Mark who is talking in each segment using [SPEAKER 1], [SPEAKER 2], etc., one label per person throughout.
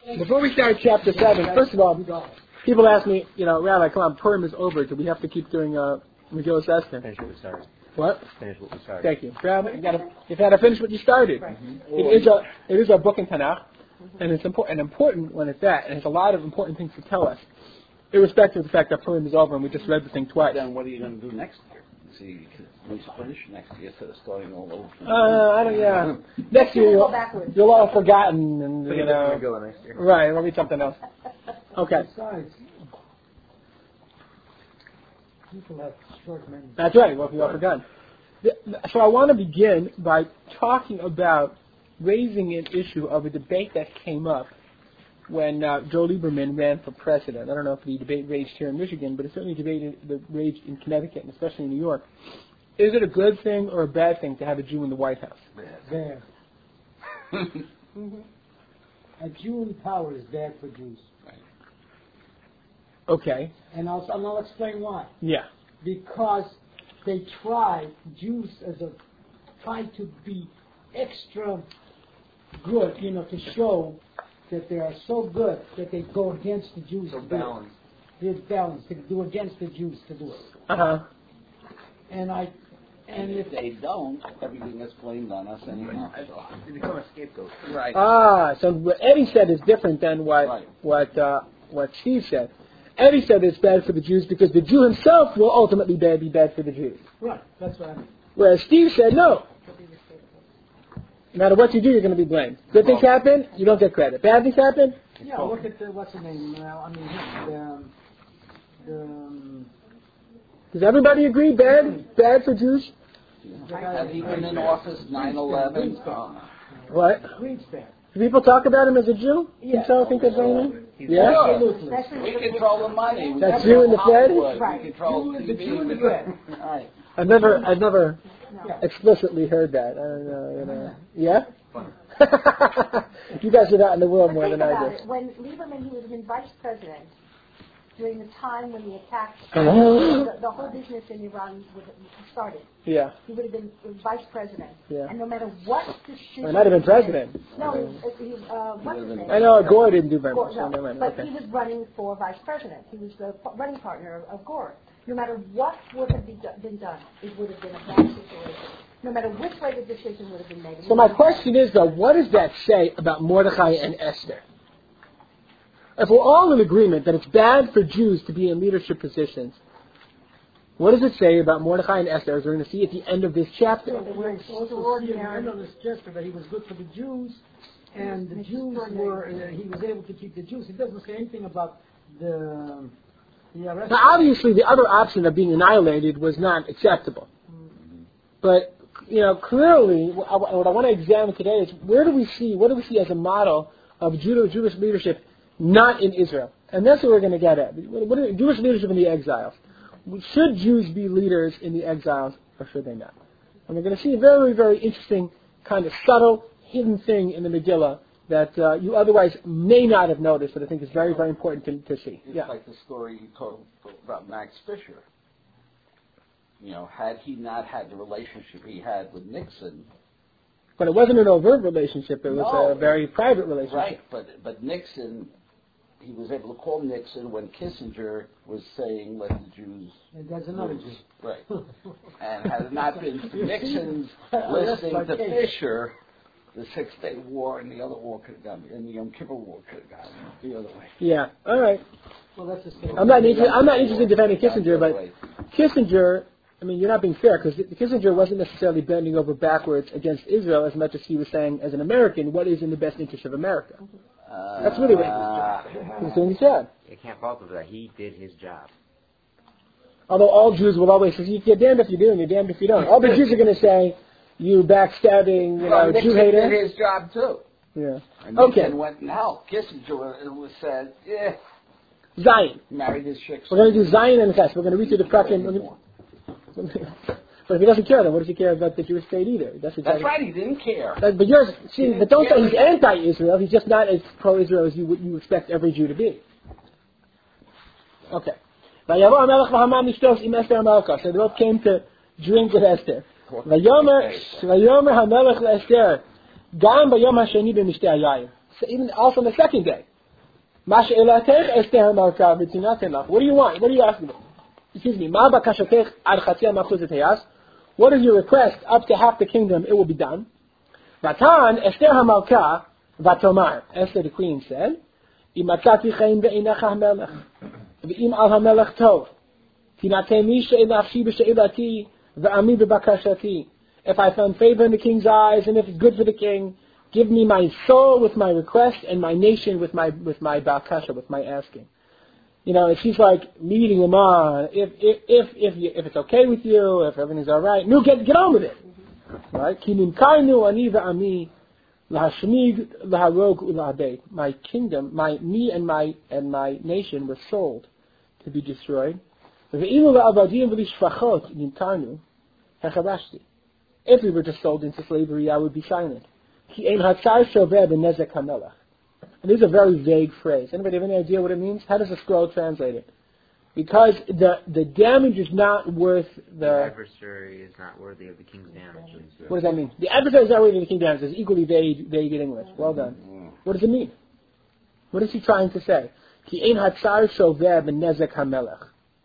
[SPEAKER 1] Before we start chapter 7, first of all, people ask me, Rabbi, come on, Purim is over. Do we have to keep doing Megillah Esther?
[SPEAKER 2] Finish what we started.
[SPEAKER 1] What?
[SPEAKER 2] Finish what we started.
[SPEAKER 1] Thank you. Rabbi, you've got to finish what you started.
[SPEAKER 3] Mm-hmm.
[SPEAKER 1] It is a book in Tanakh, and it's an important one at that, and it's a lot of important things to tell us, irrespective of the fact that Purim is over and we just read the thing twice.
[SPEAKER 3] Then what are you going to do next year? See, we finish next year instead of starting all over.
[SPEAKER 1] Next year you'll all have forgotten, and
[SPEAKER 2] Megillah next year.
[SPEAKER 1] Right, we'll read something else. Okay.
[SPEAKER 4] Besides, people have short memories.
[SPEAKER 1] That's right. Well, you all forgotten. So I want to begin by talking about raising an issue of a debate that came up when Joe Lieberman ran for president. I don't know if the debate raged here in Michigan, but it certainly raged in Connecticut, and especially in New York. Is it a good thing or a bad thing to have a Jew in the White House?
[SPEAKER 4] Bad. A Jew in power is bad for Jews.
[SPEAKER 1] Okay.
[SPEAKER 4] And I'll explain why.
[SPEAKER 1] Yeah.
[SPEAKER 4] Because they Jews try to be extra good, to show that they are so good that they go against the Jews.
[SPEAKER 3] So balanced.
[SPEAKER 4] They're balanced. They do against the Jews to do it.
[SPEAKER 1] Uh-huh.
[SPEAKER 4] And
[SPEAKER 3] if they don't, everything is blamed on us anyhow.
[SPEAKER 2] They become a scapegoat.
[SPEAKER 3] Right.
[SPEAKER 1] So what Eddie said is different than what Steve said. Eddie said it's bad for the Jews because the Jew himself will ultimately be bad for the Jews.
[SPEAKER 4] Right, that's what I mean.
[SPEAKER 1] Whereas Steve said no. No matter what you do, you're going to be blamed. Good things happen, you don't get credit. Bad things happen?
[SPEAKER 4] Yeah, look at what's the name now?
[SPEAKER 1] Does everybody agree bad for Jews?
[SPEAKER 3] Have he been in office 9/11?
[SPEAKER 1] What?
[SPEAKER 4] Greenspan.
[SPEAKER 1] Do people talk about him as a Jew?
[SPEAKER 4] Yeah.
[SPEAKER 1] Think that's going
[SPEAKER 3] Yeah.
[SPEAKER 4] Absolutely.
[SPEAKER 3] We control the money.
[SPEAKER 1] That's you in the Fed?
[SPEAKER 3] Right. We control
[SPEAKER 4] The Jew in the Fed.
[SPEAKER 3] Right.
[SPEAKER 1] I've never explicitly heard that. I don't know, Yeah? You guys are out in the world more than I do.
[SPEAKER 5] When Lieberman, he would have been vice president during the time when the attacks, the whole business in Iran started.
[SPEAKER 1] Yeah.
[SPEAKER 5] He would have been vice president.
[SPEAKER 1] Yeah.
[SPEAKER 5] And no matter what decision...
[SPEAKER 1] He might have been president.
[SPEAKER 5] No, what's his name?
[SPEAKER 1] I know Gore didn't do very much.
[SPEAKER 5] But he was running for vice president. He was the running partner of Gore. No matter what would have been done, it would have been a bad situation. No matter which way the decision would have been made.
[SPEAKER 1] So my question is, though, what does that say about Mordechai and Esther? If we're all in agreement that it's bad for Jews to be in leadership positions, what does it say about Mordechai and Esther, as we're going to see at the end of this chapter?
[SPEAKER 4] They were also see at the end of this chapter that he was good for the Jews, and the Jews he was able to keep the Jews. He doesn't say anything about the arrest.
[SPEAKER 1] Now, obviously, the other option of being annihilated was not acceptable. But, clearly, what I want to examine today is what do we see as a model of Jewish leadership not in Israel? And that's what we're going to get at. Jewish leadership in the exiles. Should Jews be leaders in the exiles, or should they not? And we're going to see a very, very interesting, kind of subtle, hidden thing in the Megillah that you otherwise may not have noticed, but I think is very, very important to see.
[SPEAKER 3] It's like the story you told about Max Fisher. Had he not had the relationship he had with Nixon.
[SPEAKER 1] But it wasn't an overt relationship. It was a very private relationship.
[SPEAKER 3] Right, but Nixon, he was able to call Nixon when Kissinger was saying, let the Jews...
[SPEAKER 4] And that's another Jew.
[SPEAKER 3] Right. And had it not been for Nixon's listening to Fisher, the Six-Day War and the other war could have gone, and the Yom Kippur War could have gone the other way.
[SPEAKER 1] Yeah, all right.
[SPEAKER 4] Well, that's the same.
[SPEAKER 1] I'm not interested in defending Kissinger, but Kissinger... you're not being fair, because Kissinger wasn't necessarily bending over backwards against Israel as much as he was saying, as an American, what is in the best interest of America. That's really what he was doing his job.
[SPEAKER 2] You can't fault him for that. He did his job.
[SPEAKER 1] Although all Jews will always say, you're damned if you do and you're damned if you don't. All the Jews are going to say, you backstabbing, Jew hater.
[SPEAKER 3] Nixon did his job too.
[SPEAKER 1] Yeah.
[SPEAKER 3] And Nixon went and helped. Kissinger was said,
[SPEAKER 1] Zion.
[SPEAKER 3] Married his chicks.
[SPEAKER 1] We're going to do Zion and Ches. We're going to read through the Prakim. But if he doesn't care, then what does he care about the Jewish state either?
[SPEAKER 3] That's right, he didn't care.
[SPEAKER 1] But don't say he's anti-Israel. He's just not as pro-Israel as you expect every Jew to be. Okay. So they both came to drink with Esther. So even also on the second day, Mash'elatech Esther HaMalka v'tinaten lach. What do you want? What are you asking? Excuse me. Ma bakashatech ad chatzia machuzet hayas. What is your request? Up to half the kingdom, it will be done. Vatan Esther HaMalka v'tomar. Esther the queen said, Imatzati chen be'inach ha'melech v'im al ha'melech tov tinatemi she'elachshi b'she'elati v'ami b'bakashati. If I found favor in the king's eyes and if it's good for the king, give me my soul with my request and my nation with my bakasha, with my asking. You know, she's like leading them on. If it's okay with you, if everything's all right, no, get on with it. Right? Ki nimkarnu ani v'ami lahashmid laharog ulahadei. My kingdom, me and my nation were sold to be destroyed. Ve'ilu la'avadim v'lishfachot nimkarnu hechavashti. If we were just sold into slavery, I would be silent. Ki ein hatzar shoveh b'nezek hamelach. And this is a very vague phrase. Anybody have any idea what it means? How does the scroll translate it? Because the damage is not worth
[SPEAKER 2] The adversary is not worthy of the king's damage.
[SPEAKER 1] What does that mean? The adversary is not worthy of the king's damage. It's equally vague in English. Well done. What does it mean? What is he trying to say? Ki ein hatzar shoveh b'nezek hamelach.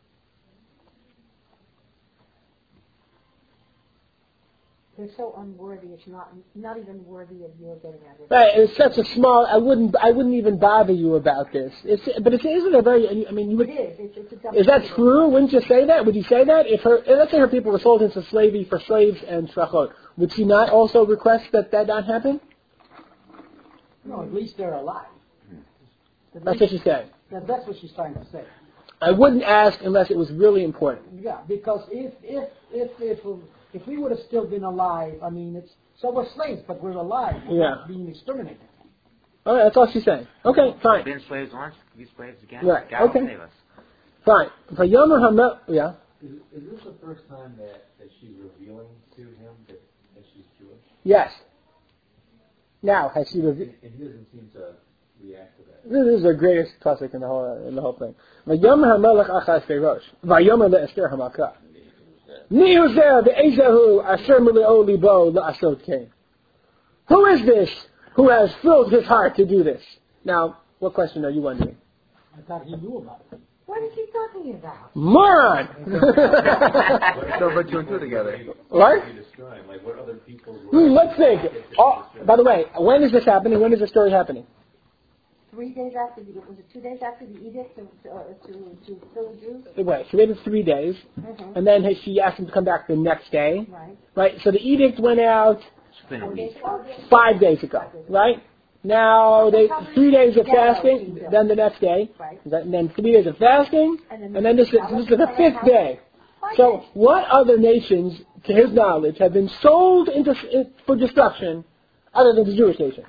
[SPEAKER 5] They're so unworthy. It's not even worthy of your getting at it.
[SPEAKER 1] Right, it's such a small. I wouldn't even bother you about this. But isn't a very. I mean, you would.
[SPEAKER 5] It is. It's a dumb
[SPEAKER 1] Is that
[SPEAKER 5] thing.
[SPEAKER 1] true? Wouldn't you say that? Would you say that if let's say her people were sold into slavery for slaves and shachot, would she not also request that not happen?
[SPEAKER 4] No, at least they're alive.
[SPEAKER 1] That's what she's saying.
[SPEAKER 4] That's what she's trying to say.
[SPEAKER 1] I wouldn't ask unless it was really important.
[SPEAKER 4] Yeah, because if we would have still been alive, I mean, so we're slaves, but we're alive. We're not being exterminated.
[SPEAKER 1] All right, that's all she's saying. Okay, fine.
[SPEAKER 2] We've been slaves once, be slaves again.
[SPEAKER 1] Right,
[SPEAKER 2] God
[SPEAKER 1] okay.
[SPEAKER 2] will save us.
[SPEAKER 1] Fine. Vayomer Hamel. Yeah.
[SPEAKER 6] Is this the first time that she's revealing to him that she's Jewish?
[SPEAKER 1] Yes. Now has she revealed?
[SPEAKER 6] And he doesn't seem to react to that.
[SPEAKER 1] This is the greatest classic in the whole thing. Vayomer Hamelech Achashverosh. Vayomer leEsther Hamalka. Niuzer ve'ezahu asher mileo libo la'asot kain. Who is this who has filled his heart to do this? Now, what question are you wondering?
[SPEAKER 4] I thought he knew about it.
[SPEAKER 5] What is he talking about?
[SPEAKER 1] Moron!
[SPEAKER 2] So put two and two together.
[SPEAKER 1] What?
[SPEAKER 6] Like what other people
[SPEAKER 1] Let's think. Oh, by the way, when is this happening? When is the story happening?
[SPEAKER 5] 3 days after was it 2 days after the edict to kill the Jews?
[SPEAKER 1] Wait, she waited 3 days, and then she asked him to come back the next day.
[SPEAKER 5] Right.
[SPEAKER 1] Right, so the edict went out
[SPEAKER 2] It's been a
[SPEAKER 5] 4
[SPEAKER 2] week.
[SPEAKER 5] days ago?
[SPEAKER 1] 5 days ago, right? Now, 3 days of fasting, then the next day,
[SPEAKER 5] Right.
[SPEAKER 1] and then 3 days of fasting, and then this is the 5th day.
[SPEAKER 5] 5
[SPEAKER 1] So,
[SPEAKER 5] days.
[SPEAKER 1] what other nations, to his knowledge, have been sold for destruction other than the Jewish nation?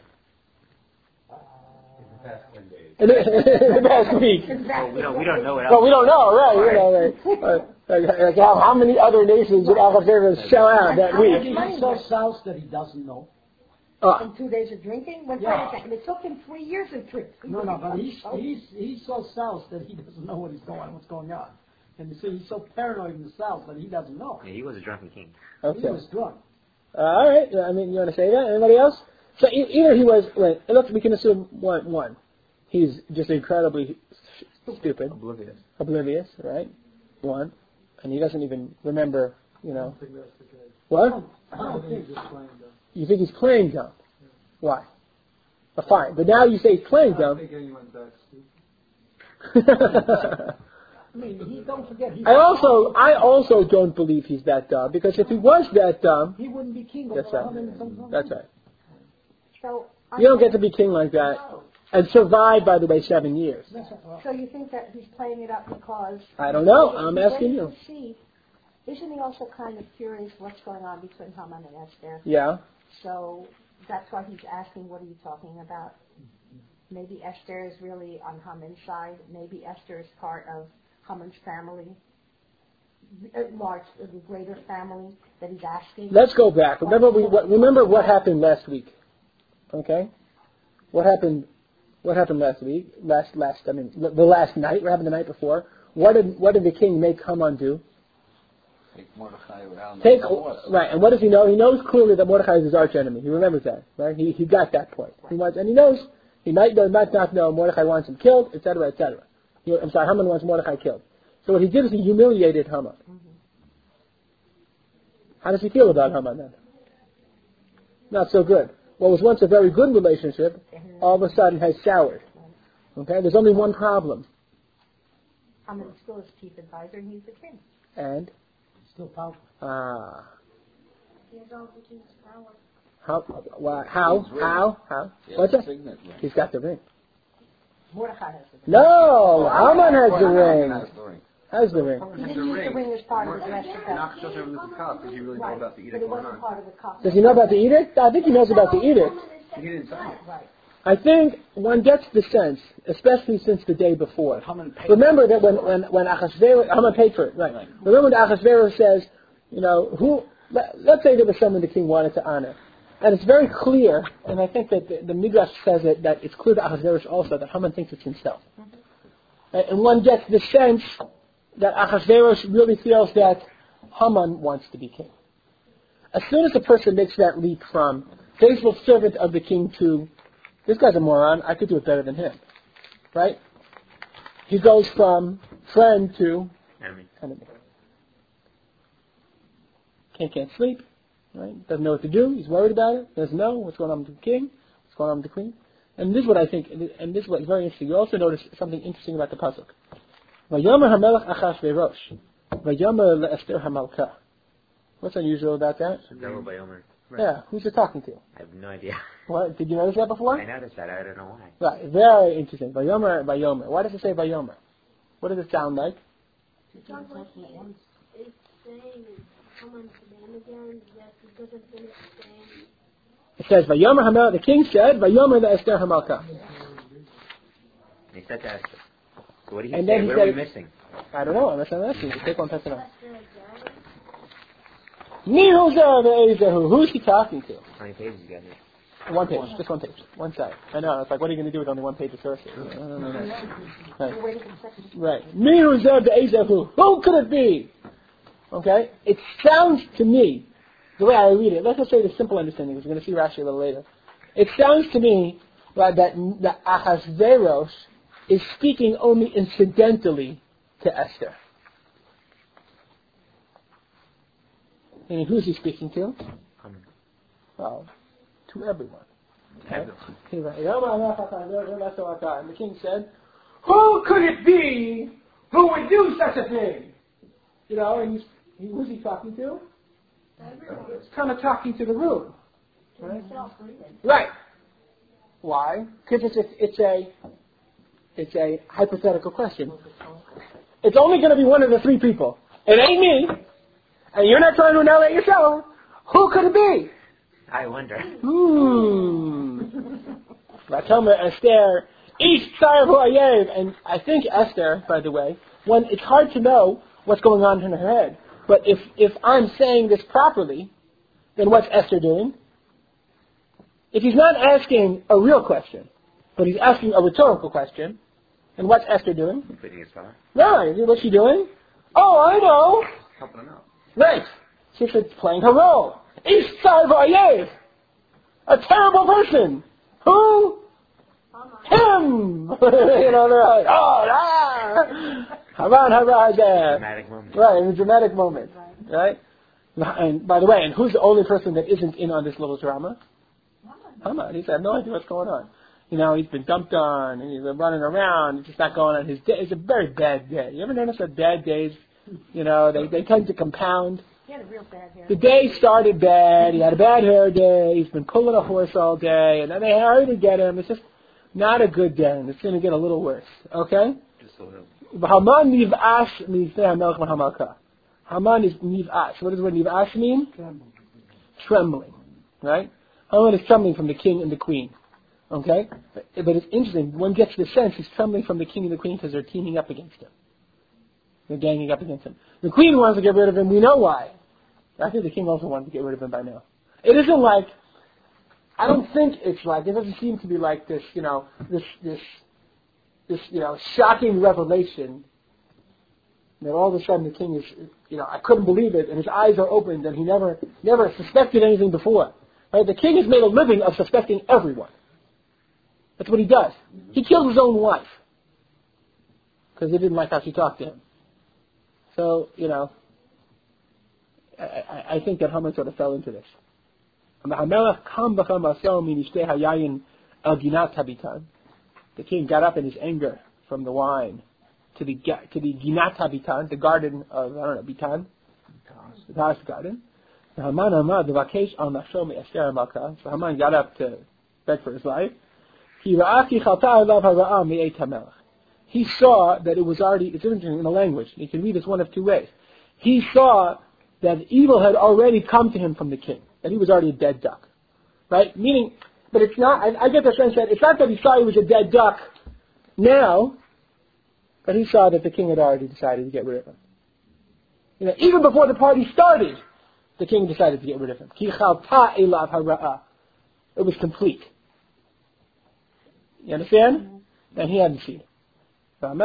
[SPEAKER 1] In the past week.
[SPEAKER 5] Exactly.
[SPEAKER 2] We don't know what else.
[SPEAKER 1] Well, we don't know, right? Like how many other nations did Ahasuerus shell out that week?
[SPEAKER 4] He's so south that he doesn't know.
[SPEAKER 5] In 2 days of drinking? Wait a second. It took him 3 years of drinking.
[SPEAKER 4] No, but he's so south that he doesn't know what's going on. And you see, he's so paranoid in the south that he doesn't know.
[SPEAKER 2] Yeah, he was a drunken king.
[SPEAKER 1] Okay.
[SPEAKER 4] He was drunk.
[SPEAKER 1] All right. I mean, you want to say that? Anybody else? So either he was. Wait. Look, we can assume one. He's just incredibly stupid, oblivious, right? One, and he doesn't even remember. You know.
[SPEAKER 6] I think that's the case.
[SPEAKER 1] What?
[SPEAKER 6] I don't think he's just playing dumb.
[SPEAKER 1] You think he's playing dumb? Why? Fine, but now you say he's playing
[SPEAKER 6] I don't
[SPEAKER 1] dumb.
[SPEAKER 6] think anyone's that stupid.
[SPEAKER 4] I mean, don't forget.
[SPEAKER 1] I also don't believe he's that dumb, because if he was that dumb,
[SPEAKER 4] he wouldn't be king of
[SPEAKER 1] that's right.
[SPEAKER 4] 100
[SPEAKER 1] That's right.
[SPEAKER 5] So,
[SPEAKER 1] You don't get to be king like that and survive, by the way, 7 years.
[SPEAKER 5] So you think that he's playing it up because...
[SPEAKER 1] I don't know. I'm asking you.
[SPEAKER 5] See, isn't he also kind of curious what's going on between Haman and Esther?
[SPEAKER 1] Yeah.
[SPEAKER 5] So that's why he's asking, what are you talking about? Maybe Esther is really on Haman's side. Maybe Esther is part of Haman's family, the greater family that he's asking.
[SPEAKER 1] Let's go back. Remember what happened last week. Okay? What happened last week? The last night. What happened the night before? What did the king make Haman do?
[SPEAKER 3] Take Mordechai around
[SPEAKER 1] Take
[SPEAKER 3] the horse.
[SPEAKER 1] right, and what does he know? He knows clearly that Mordechai is his arch enemy. He remembers that, right? He got that point. He knows He might know, might not know. Mordechai wants him killed, etc., etc. I'm sorry, Haman wants Mordechai killed. So what he did is he humiliated Haman. How does he feel about Haman then? Not so good. What was once a very good relationship, all of a sudden has soured. Okay, there's only one problem.
[SPEAKER 5] Haman is still his chief advisor, and he's the king.
[SPEAKER 1] And?
[SPEAKER 4] Still powerful.
[SPEAKER 5] He has all the king's power.
[SPEAKER 1] How? What's that? He's got the ring.
[SPEAKER 5] Mordechai has the ring.
[SPEAKER 1] No, Haman has the ring. Has the ring.
[SPEAKER 5] He didn't use the ring as part of his master
[SPEAKER 2] Not just over the cup. Did he really know about the
[SPEAKER 5] but
[SPEAKER 2] edict
[SPEAKER 5] it
[SPEAKER 2] going
[SPEAKER 5] wasn't
[SPEAKER 2] on?
[SPEAKER 5] part of the cost.
[SPEAKER 1] Does he know about the edict? I think he knows about the edict.
[SPEAKER 2] He didn't sign it.
[SPEAKER 5] Right.
[SPEAKER 1] I think one gets the sense, especially since the day before. Remember that when Achashverosh, Haman paid for it, right? Remember when Achashverosh says, let's say there was someone the king wanted to honor. And it's very clear, and I think that the Midrash says it, that it's clear to Achashverosh also that Haman thinks it's himself. And one gets the sense that Achashverosh really feels that Haman wants to be king. As soon as a person makes that leap from faithful servant of the king to, this guy's a moron, I could do it better than him. Right? He goes from friend to enemy. Can't sleep. Right? Doesn't know what to do. He's worried about it. Doesn't know what's going on with the king, what's going on with the queen. And this is what I think, and this is what's very interesting. You also notice something interesting about the pasuk. Vayomer hamelech Achashverosh, Vayomer leEsther hamalka. What's unusual about that?
[SPEAKER 2] Vayomer. Right.
[SPEAKER 1] Yeah, who's it talking to?
[SPEAKER 2] I have no idea.
[SPEAKER 1] What? Did you notice that before?
[SPEAKER 2] I noticed that. I don't know why.
[SPEAKER 1] Right, very interesting. Vayomer. Why does it say Vayomer? What does it sound like?
[SPEAKER 7] It's saying Haman's name again, yes, it doesn't finish saying.
[SPEAKER 1] It says Vayomer Hamelech. The king said Vayomer leEsther hamalka.
[SPEAKER 2] He said to Esther. So what did he
[SPEAKER 1] And
[SPEAKER 2] say?
[SPEAKER 1] then he
[SPEAKER 2] What
[SPEAKER 1] said,
[SPEAKER 2] are we missing?
[SPEAKER 1] I don't know. I'm asking you. Take one, pass it on. Who's he talking to?
[SPEAKER 2] How many pages you got here?
[SPEAKER 1] One page, just one page, one side. I know. It's like, what are you going to do with only one page of sources? No. Right. Who could it be? Okay. It sounds to me, the way I read it. Let's just say the simple understanding, because we're going to see Rashi a little later. It sounds to me like that Achashverosh is speaking only incidentally to Esther. And who's he speaking to? Well, to everyone. Right? And the king said, who could it be who would do such a thing? And who's he talking to? It's kind of talking to the room. Right. Why? Because it's a hypothetical question. It's only going to be one of the three people. It ain't me. And you're not trying to annihilate yourself. Who could it be?
[SPEAKER 2] I wonder.
[SPEAKER 1] Vatomer Esther, Ish Tsar V'Oyev. And I think Esther, by the way, it's hard to know what's going on in her head. But if I'm saying this properly, then what's Esther doing? If he's not asking a real question, but he's asking a rhetorical question, then what's Esther doing?
[SPEAKER 2] Completing his power.
[SPEAKER 1] Right. What's she doing? Oh, I know.
[SPEAKER 2] Helping him out.
[SPEAKER 1] Right. She's playing her role. Ish Tsar V'Oyev. A terrible person. Who? Him. They're like,
[SPEAKER 2] Dramatic moment.
[SPEAKER 1] Right, in a dramatic moment. Right? And by the way, and who's the only person that isn't in on this little drama? Haman. He said, no idea what's going on. He's been dumped on, and he's been running around, he's just not going on his day. It's a very bad day. You ever notice that bad days, they tend to compound?
[SPEAKER 5] He had a real bad hair.
[SPEAKER 1] The day started bad, he had a bad hair day, he's been pulling a horse all day, and then they hurry to get him. It's just not a good day, and it's going to get a little worse. Okay?
[SPEAKER 2] Just a little.
[SPEAKER 1] Haman niv'ash mifnei hamelech v'hamalka. Haman is niv'ash. What does the word niv'ash mean? Trembling. Right? Haman is trembling from the king and the queen. Okay? But it's interesting. One gets the sense he's trembling from the king and the queen because they're teaming up against him. They're ganging up against him. The queen wants to get rid of him. We know why. I think the king also wanted to get rid of him by now. It isn't like, I don't think it's like, it doesn't seem to be like this, this shocking revelation that all of a sudden the king is, I couldn't believe it, and his eyes are opened, and he never suspected anything before. Right? The king has made a living of suspecting everyone. That's what he does. He killed his own wife because he didn't like how she talked to him. So, I think that Haman sort of fell into this. The king got up in his anger from the wine to the Ginat Habitan, the garden of, Bitan, the palace garden. So Haman got up to beg for his life. He saw that it was already, it's interesting in the language, you can read this one of two ways. He saw that evil had already come to him from the king, that he was already a dead duck. Right? Meaning, but it's not, I get the sense that it's not that he saw he was a dead duck now, but he saw that the king had already decided to get rid of him. Even before the party started, the king decided to get rid of him. It was complete. You understand? And he hadn't seen it. One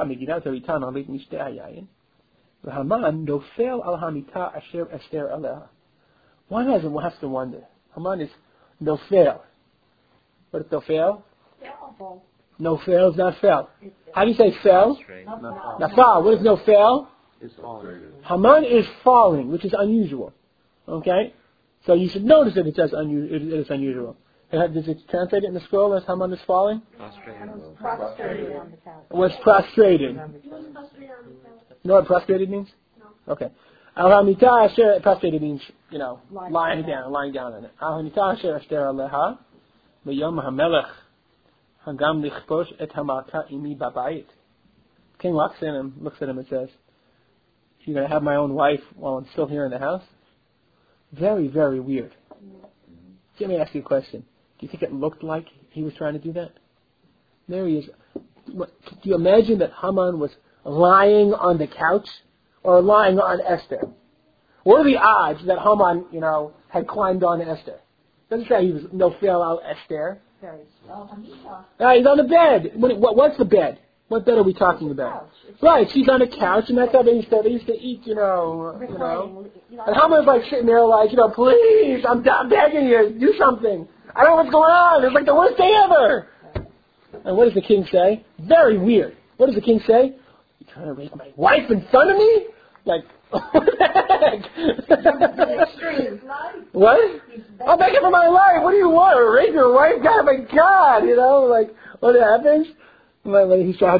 [SPEAKER 1] has to wonder. Haman is nofel. What is nofel? Nofel is not fel. How do you say fel? Nafal. What is nofel? Haman is falling, which is unusual. Okay? So you should notice that it says it is unusual. Does it translate it in the scroll as Haman is falling?
[SPEAKER 5] Prostrated on the couch.
[SPEAKER 1] What's prostrated? You know what prostrated means?
[SPEAKER 7] No.
[SPEAKER 1] Okay. Al-Hamita Asher, prostrated means, lying down on it. Al-Hamita Asher Asher Aleha, B'yom HaMelech, Hagam Lichposh et HaMalka Imi Babayit. King walks in and looks at him and says, you're going to have my own wife while I'm still here in the house? Very, very weird. Let me ask you a question. Do you think it looked like he was trying to do that? There he is. Do you imagine that Haman was lying on the couch or lying on Esther? What are the odds that Haman, had climbed on Esther? Doesn't say he was nofel al Esther.
[SPEAKER 5] Very slow.
[SPEAKER 1] He's on the bed. What's the bed? What bed are we talking about? Right, she's on a couch, and that's how they used to eat, And Haman's like sitting there like, please, I'm begging you, do something. I don't know what's going on. It's like the worst day ever. And what does the king say? Very weird. What does the king say? You trying to rape my wife in front of me? Like, what the heck? What? I'm begging for my life. What do you want? Rape your wife? God, my God, what happens? He saw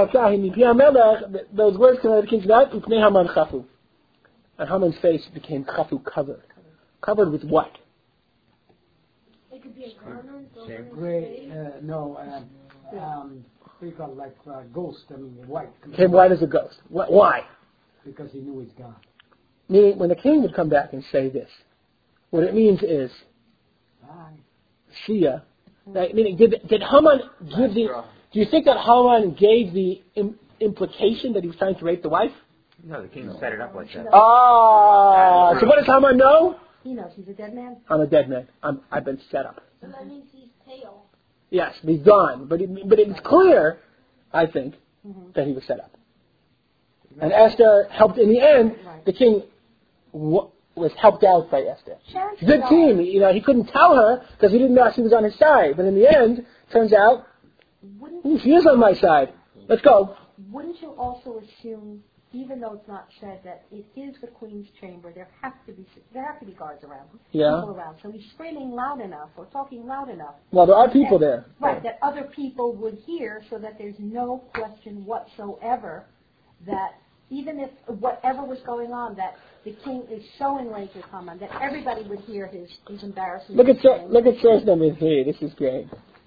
[SPEAKER 1] those words came out of the king's mouth, and Haman's face became chafu, covered. Covered with what?
[SPEAKER 7] It could be a garment or
[SPEAKER 4] Gray, what do you call it, like ghost, white.
[SPEAKER 1] Became white as a ghost. Why?
[SPEAKER 4] Because he knew he's gone.
[SPEAKER 1] Meaning, when the king would come back and say this, what it means is, see ya. Meaning, did Haman give the... Do you think that Haman gave the implication that he was trying to rape the wife?
[SPEAKER 2] No, the king set it up like that.
[SPEAKER 1] So what does Haman know?
[SPEAKER 5] He knows he's a dead man.
[SPEAKER 1] I'm a dead man. I've been set up.
[SPEAKER 7] So that means he's pale.
[SPEAKER 1] Yes, he's gone. But it's clear, I think, that he was set up. And Esther helped in the end. The king was helped out by Esther. Good team. He couldn't tell her because he didn't know she was on his side. But in the end, turns out, she is on my side. Let's go.
[SPEAKER 5] Wouldn't you also assume, even though it's not said, that it is the queen's chamber? There have to be guards around, people around. So he's screaming loud enough or talking loud enough.
[SPEAKER 1] Well, there are people there,
[SPEAKER 5] right? That other people would hear, so that there's no question whatsoever that even if whatever was going on, that the king is so enraged with Haman that everybody would hear his embarrassment.
[SPEAKER 1] Look at source number 3. This is great.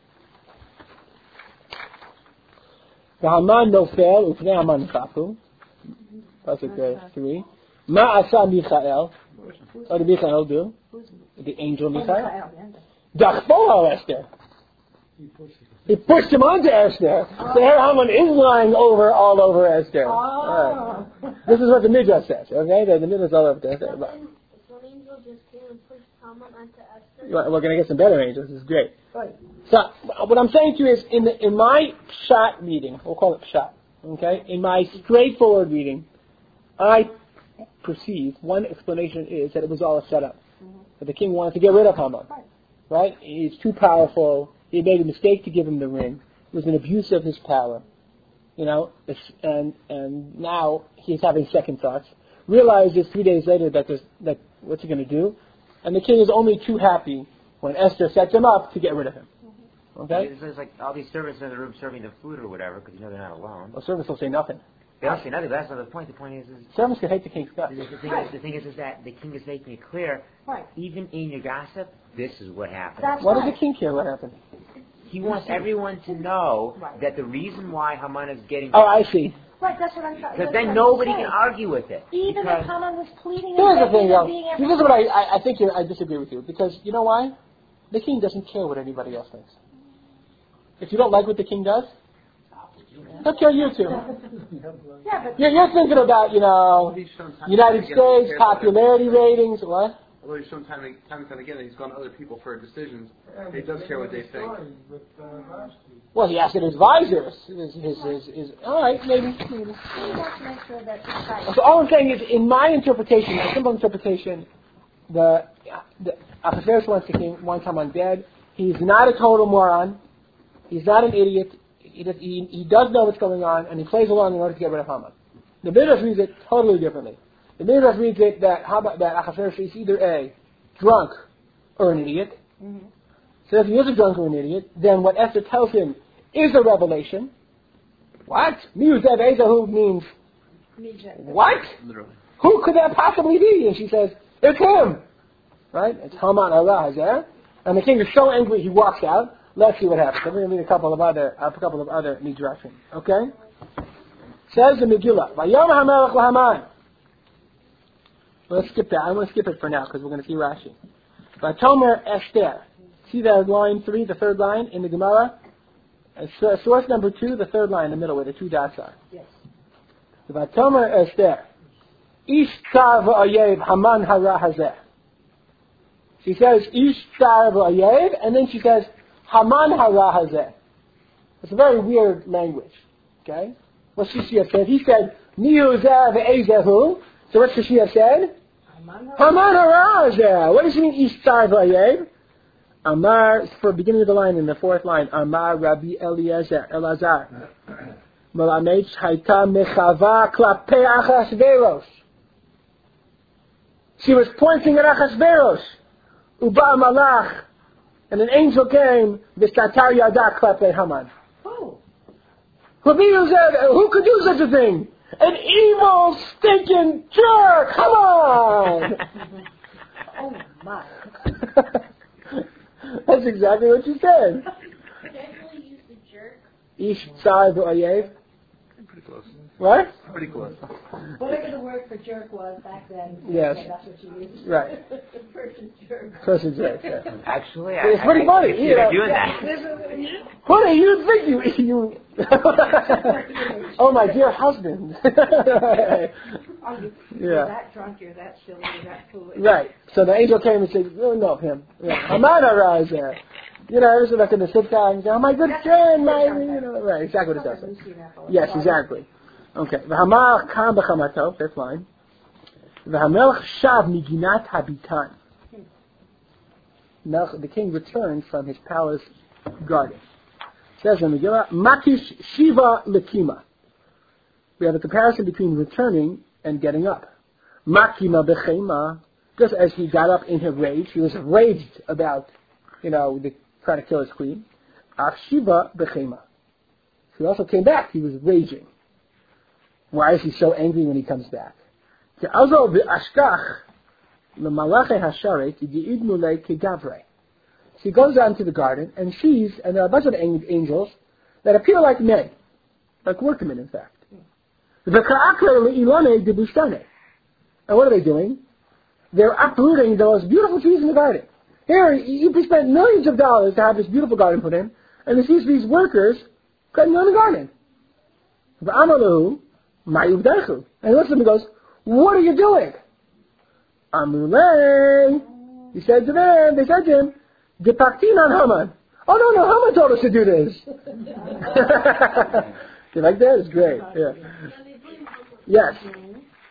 [SPEAKER 1] Haman nofel ufnei Haman chafu. Pasuk 3. Ma asa Michael? What did Michael do? The angel Michael. Dachbo al Esther. He pushed him onto Esther. So here Haman is lying all over Esther. Right. This is what the Midrash says. Okay, the Midrash all over Esther.
[SPEAKER 7] So an angel just came and pushed Haman onto Esther.
[SPEAKER 1] We're going to get some better angels. This is great.
[SPEAKER 5] Right.
[SPEAKER 1] So what I'm saying to you is, in my pshat reading, we'll call it pshat. Okay, in my straightforward reading, I perceive one explanation is that it was all a setup. That the king wanted to get rid of Haman. Right? He's too powerful. He made a mistake to give him the ring. It was an abuse of his power. And now he's having second thoughts. Realizes 3 days later that what's he going to do? And the king is only too happy when Esther sets him up to get rid of him. Okay?
[SPEAKER 2] There's like all these servants in the room serving the food or whatever because they're not alone.
[SPEAKER 1] Well, servants will say nothing.
[SPEAKER 2] They don't say nothing, but that's not the point. The point is
[SPEAKER 1] servants can hate the king's guts.
[SPEAKER 2] the thing is that the king is making it clear,
[SPEAKER 5] Right.
[SPEAKER 2] even in your gossip, this is what happened.
[SPEAKER 5] That's
[SPEAKER 1] Why
[SPEAKER 5] right.
[SPEAKER 1] does the king care what happened?
[SPEAKER 2] He wants everyone to know
[SPEAKER 5] Right.
[SPEAKER 2] that the reason why Haman is getting...
[SPEAKER 1] Oh, I see.
[SPEAKER 5] Right, that's what I'm saying.
[SPEAKER 2] Because then nobody can argue with it.
[SPEAKER 5] Even
[SPEAKER 2] because
[SPEAKER 5] if Haman was pleading
[SPEAKER 1] Here's the
[SPEAKER 5] and
[SPEAKER 1] thing,
[SPEAKER 5] begging
[SPEAKER 1] though.
[SPEAKER 5] and being
[SPEAKER 1] This is what I think I disagree with you. Because, you know why? The king doesn't care what anybody else thinks. If you don't like what the king does, he'll kill you too.
[SPEAKER 5] Yeah, but
[SPEAKER 1] You're thinking about, United States, popularity ratings, what?
[SPEAKER 8] Although he's shown time and time again that he's gone to other people for decisions, he does care what they think.
[SPEAKER 1] Well, he asked his advisors. All right, maybe.
[SPEAKER 5] we have to make sure that it's right.
[SPEAKER 1] So all I'm saying is, in my interpretation, my simple interpretation, the Ahasuerus wants Haman dead. He's not a total moron. He's not an idiot. He does know what's going on, and he plays along in order to get rid of Haman. The Midrash reads it totally differently. The Midrash reads it that Ahasuerus is either a drunk or an idiot.
[SPEAKER 5] Mm-hmm.
[SPEAKER 1] So if he is a drunk or an idiot, then what Esther tells him is a revelation. What? Miuzev Ezahu means what?
[SPEAKER 8] Literally.
[SPEAKER 1] Who could that possibly be? And she says, it's him. Right? It's Haman Allah Hazer. And the king is so angry he walks out. Let's see what happens. I'm going to read a couple of other midrashim. Okay? Says the Megillah, Vayom HaMelech LaHaman. Let's skip that. I want to skip it for now because we're going to see Rashi. Vatomer Esther. See that line 3, the third line in the Gemara? Source number 2, the third line in the middle where the 2 dots are.
[SPEAKER 5] Yes.
[SPEAKER 1] Vatomer Esther. Ish tzar v'oyev Haman hara hazeh. She says Ish tzar v'oyev, and then she says Haman hara hazeh. It's a very weird language. Okay? What should she have said? He said Miu zeh ve'ezehu. So what should she have said? Haman hara hazeh. What does she mean Ish tzar v'oyev? Amar, for beginning of the line in the fourth line, Amar Rabbi Elazar. Melamed hayta mechava klapei Achashverosh. She was pointing at Achashverosh. Uba malach, and an angel came. V'satar yada klapei Haman. Who could do such a thing? An evil, stinking jerk. Come on.
[SPEAKER 5] Oh my.
[SPEAKER 1] That's exactly what you said.
[SPEAKER 7] Definitely use the jerk.
[SPEAKER 1] Ish tzar v'oyev.
[SPEAKER 8] Pretty close.
[SPEAKER 1] What?
[SPEAKER 8] Pretty close.
[SPEAKER 5] Whatever the word for jerk was back then,
[SPEAKER 1] Yes.
[SPEAKER 5] that's what you used.
[SPEAKER 1] Right.
[SPEAKER 5] Person jerk.
[SPEAKER 1] Person jerk. Yeah.
[SPEAKER 2] Actually,
[SPEAKER 1] It's pretty funny.
[SPEAKER 2] I see they're doing that.
[SPEAKER 1] Funny, you'd think you. Oh, my dear husband.
[SPEAKER 5] You're that drunk, you're that silly, you're that foolish.
[SPEAKER 1] Right. So the angel came and said, "Oh no, him. Haman arise there." It's not going to sit down and say, "Oh my good friend, right?" Exactly what it does. Yes, exactly. Okay. V'hamar kam b'chamato. That's fine. V'hamelch shav miginat habitan. The king returned from his palace garden. It says in the Megillah, Makish Shiva Lekima. We have a comparison between returning and getting up. Makima Bechema, just as he got up in his rage, he was raged about, the trying to kill his queen. Ach Shiva Bechema. He also came back, he was raging. Why is he so angry when he comes back? She goes out into the garden and and there are a bunch of angels that appear like men, like workmen in fact. And what are they doing? They're uprooting the most beautiful trees in the garden. Here, you spent millions of dollars to have this beautiful garden put in, and it sees these workers cutting down the garden. And he looks at them and goes, "What are you doing?" Amulei. He said to them, they said to him, "Depaktin on Haman." Oh no, Haman told us to do this. You like that? It's great. Yeah. Yes.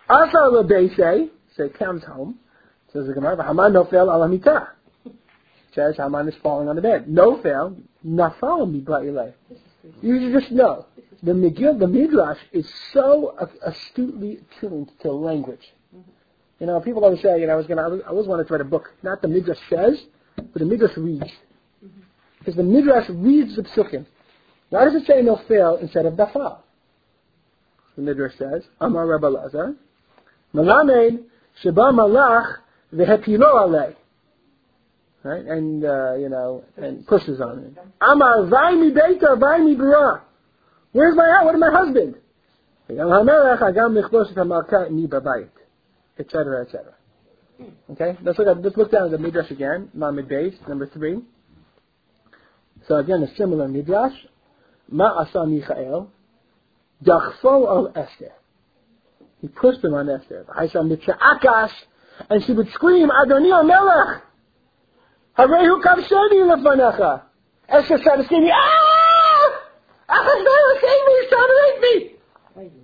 [SPEAKER 1] Also, they say comes home. Says the Gemara, "Haman nofel al hamita." says Haman is falling on the bed. No fail, nafal mibla ilay. You just know. The Midrash is so astutely tuned to language. You know, people always say, I always wanted to write a book. Not the Midrash says, but the Midrash reads. Because the Midrash reads the psukim. Why does it say no fail instead of nafal? The Midrash says, Amar Rabbi Lazar, Malamed sheba malach vehepilo alei. Right? And, and pushes on it. Amar vai mi beita, vai mi bura. Where's my house? What is my husband? Etc., etc. Okay? Let's look down at the Midrash again. Lamed Beis, number 3. So again, a similar Midrash. Ma asa Michael. Dachfo al Esther. He pushed him on Esther. And she would scream, Adoni HaMelech! Harehu kavsheni lefanecha. Esther started screaming, ah! Achashverosh, save me! He's trying to rape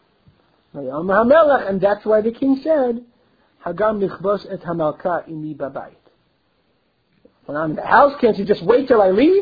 [SPEAKER 1] me! And that's why the king said, Hagam nichbos et hamalka imi babayit. When I'm in the house, can't you just wait till I leave?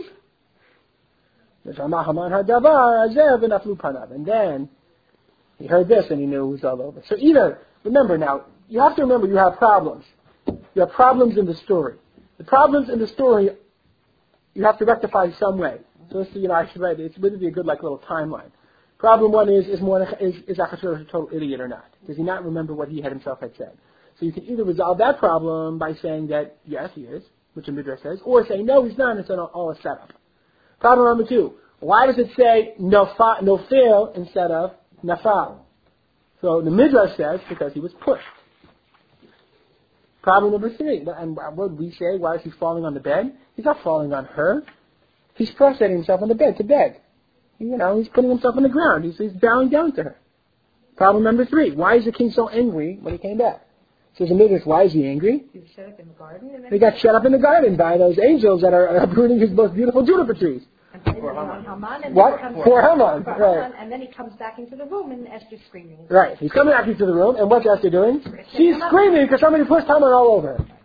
[SPEAKER 1] And then he heard this and he knew it was all over. So remember now, you have to remember you have problems. You have problems in the story. The problems in the story you have to rectify some way. So I should write it. It's going to be a good little timeline. Problem 1 is Achashverosh a total idiot or not? Does he not remember what he himself had said? So you can either resolve that problem by saying that yes, he is, which the Midrash says, or say no, he's not. It's all a setup. Problem number 2. Why does it say no fail instead of nafal? So the Midrash says because he was pushed. Problem number 3. And what would we say? Why is he falling on the bed? He's not falling on her. He's prostrating himself on the bed to beg. He's putting himself on the ground. He's bowing down to her. Problem number 3. Why is the king so angry when he came back? Says the Midrash, why is he angry?
[SPEAKER 5] He was shut up in the garden.
[SPEAKER 1] He got shut up in the garden by those angels that are uprooting his most beautiful juniper trees.
[SPEAKER 5] For Haman.
[SPEAKER 1] What? For Haman. Right.
[SPEAKER 5] And then he comes back into the room and Esther's screaming.
[SPEAKER 1] Right. He's coming back into the room, and what's Esther doing? She's screaming because somebody pushed Haman all over her.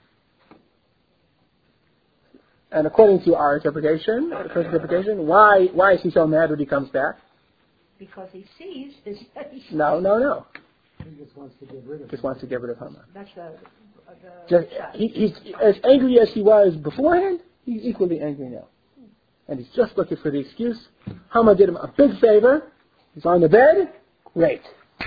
[SPEAKER 1] And according to our interpretation, why is he so mad when he comes back?
[SPEAKER 5] Because he sees his...
[SPEAKER 1] No.
[SPEAKER 4] He just wants to get rid of
[SPEAKER 1] Haman.
[SPEAKER 5] That's
[SPEAKER 1] he's as angry as he was beforehand, he's equally angry now. And he's just looking for the excuse. Haman did him a big favor. He's on the bed. Great.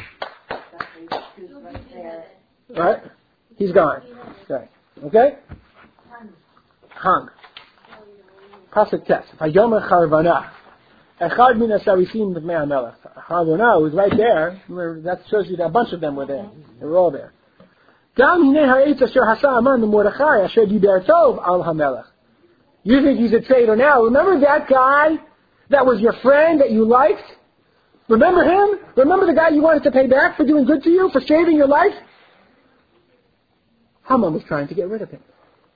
[SPEAKER 1] Right? He's gone. Right. Okay? Hung. Pasuk Tes. Vayomer Charvana. Echad min asarisim b'mei HaMelech. Charvana was right there. That shows you that a bunch of them were there. They were all there. Gam hinei ha'etz asher hasa Haman l'Mordechai asher diber tov al HaMelech. You think he's a traitor now. Remember that guy that was your friend that you liked? Remember him? Remember the guy you wanted to pay back for doing good to you, for saving your life? Haman was trying to get rid of him.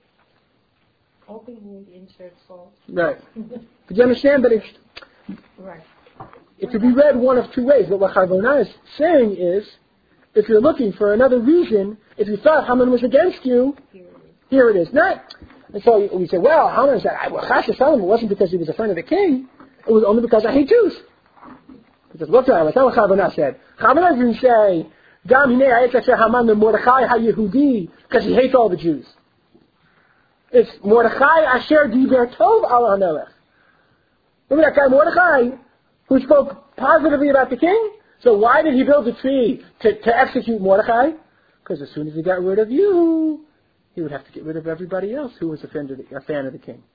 [SPEAKER 5] Hoping he inserts fault.
[SPEAKER 1] Right. But you understand that it could be read one of 2 ways. But what Charvona is saying is, if you're looking for another reason, if you thought Haman was against you, here it is. And so we say, well, Haman said, Chas v'shalom, it wasn't because he was a friend of the king. It was only because I hate Jews. Because look at it. That's not what Charvona said. Charvona didn't say, Gam hinei ha'etz asher Haman l'Mordechai ha'Yehudi, because he hates all the Jews. It's Mordechai asher diber tov al HaMelech. Remember that guy Mordechai who spoke positively about the king? So why did he build a tree to execute Mordechai? Because as soon as he got rid of you, he would have to get rid of everybody else who was a fan of the king.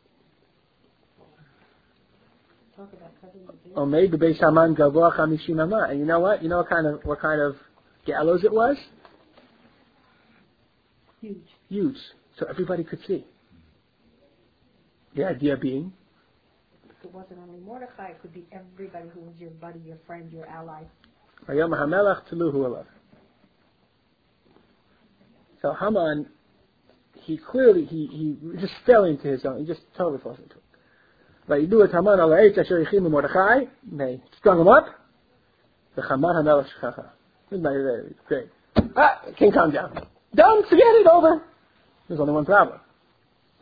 [SPEAKER 1] Omeid b'beis Haman gavoach hamishim amah. And you know what? You know what kind of gallows it was? Huge. So everybody could see. The idea being,
[SPEAKER 5] it wasn't only Mordechai, it could be everybody who was your buddy, your friend, your ally.
[SPEAKER 1] So Haman, he just fell into his own, he just totally falls into it. But you do it, Haman al ha'etz asher yichim Mordechai, they strung him up, the Haman HaMelech shchacha. Great. King, calm down. Done, forget it, over. There's only one problem.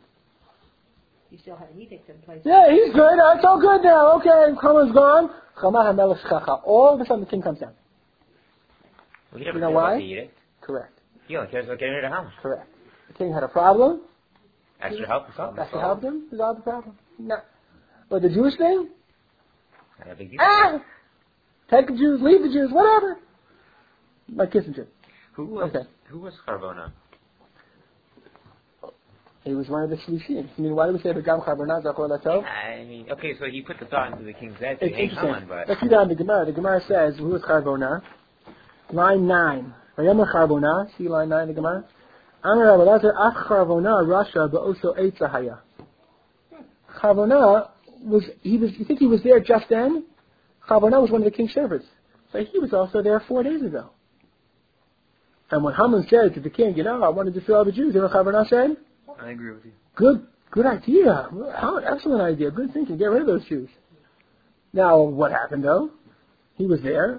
[SPEAKER 5] You still have an edict in place.
[SPEAKER 1] Yeah, he's good. It's all good now. Okay, Haman's gone. All of a sudden the king comes down.
[SPEAKER 2] Well, he never
[SPEAKER 1] You know
[SPEAKER 2] cared
[SPEAKER 1] why?
[SPEAKER 2] about the edict.
[SPEAKER 1] Correct.
[SPEAKER 2] He only cares about getting rid of Haman.
[SPEAKER 1] Correct. The king had a problem.
[SPEAKER 2] Extra help.
[SPEAKER 1] That's to help him. Resolve the problem. No. But the Jewish thing?
[SPEAKER 2] Not a big deal.
[SPEAKER 1] Take the Jews, leave the Jews, whatever. Like Kissinger.
[SPEAKER 2] Who was Charbona?
[SPEAKER 1] He was one of the Shlishim. I mean, why do we say the Gam Charbonah Zachor Latov?
[SPEAKER 2] I mean, okay, so he put the thought into the king's head to
[SPEAKER 1] It's
[SPEAKER 2] hang
[SPEAKER 1] interesting.
[SPEAKER 2] Haman, but...
[SPEAKER 1] Let's see down the Gemara. The Gemara says, who was Charbonah? Line 9. Vayomer Charbonah. See line 9 of the Gemara? Amar Rabbi Elazar, Ach Charbonah Rasha Ba'oso Eitzahaya. Charbonah you think he was there just then? Charbonah was one of the king's servants. So he was also there 4 days ago. And when Haman said to the king, I want to destroy all the Jews, you know what Charbonah said?
[SPEAKER 8] I agree with you.
[SPEAKER 1] Good idea. Excellent idea. Good thinking. Get rid of those Jews. Now, what happened though? He was there.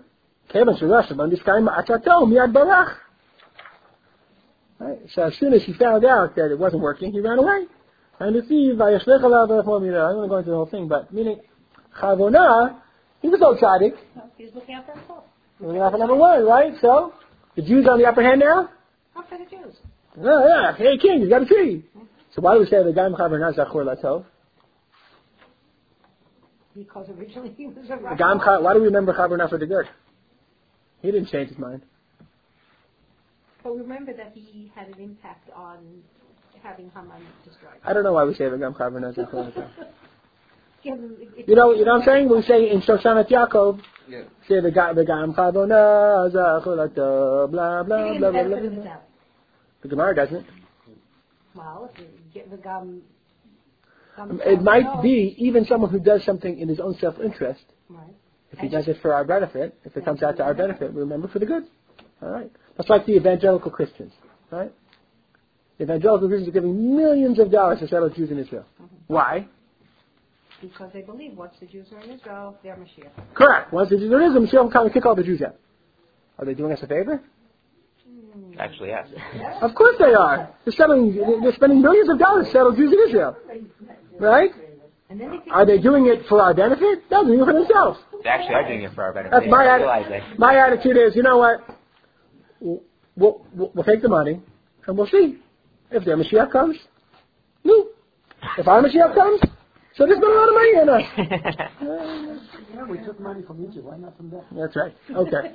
[SPEAKER 1] Right? So as soon as he found out that it wasn't working, he ran away. And I don't want to go into the whole thing, but meaning Charbonah, he was all tzaddik.
[SPEAKER 5] He was looking out for himself.
[SPEAKER 1] He was looking out for number one, right? So the Jews on the upper hand now.
[SPEAKER 5] Not for the Jews.
[SPEAKER 1] Oh, yeah. Hey, king, you got a tree. So why do we say the Gam Charbonah Zachor Latov?
[SPEAKER 5] Because originally he was a Russian.
[SPEAKER 1] Why do we remember Charbonah for the good? He didn't change his mind.
[SPEAKER 5] But remember that he had an impact on having Haman destroyed.
[SPEAKER 1] I don't know why we say the Gam Charbonah Zachor Latov.
[SPEAKER 5] You
[SPEAKER 1] know what I'm saying? We say in Shoshanat Yaakov, say the Gam Charbonah Zachor Latov, blah, blah, blah, blah, blah. The Gemara doesn't.
[SPEAKER 5] Well, if you get the Gam...
[SPEAKER 1] It might be even someone who does something in his own self-interest.
[SPEAKER 5] Right.
[SPEAKER 1] If he does it for our benefit, if it comes out to our benefit, we remember for the good. All right. That's like the evangelical Christians, right? The evangelical Christians are giving millions of dollars to settle Jews in Israel. Why?
[SPEAKER 5] Because they believe once the Jews are in Israel, they're Mashiach.
[SPEAKER 1] Correct. Once the Jews are in Israel, Mashiach will come and kick all the Jews out. Are they doing us a favor?
[SPEAKER 2] Actually, yes.
[SPEAKER 1] Of course they are. They're spending millions of dollars to settle Jews in Israel. Right? Are they doing it for our benefit? No, they're doing it for themselves.
[SPEAKER 2] They actually are doing it for our benefit.
[SPEAKER 1] That's my attitude is, you know what? We'll take the money and we'll see. If their Mashiach comes, no. If our Mashiach comes, so there's been a lot of money in us.
[SPEAKER 4] Yeah, we took money from Egypt. Why not from them?
[SPEAKER 1] That's right. Okay.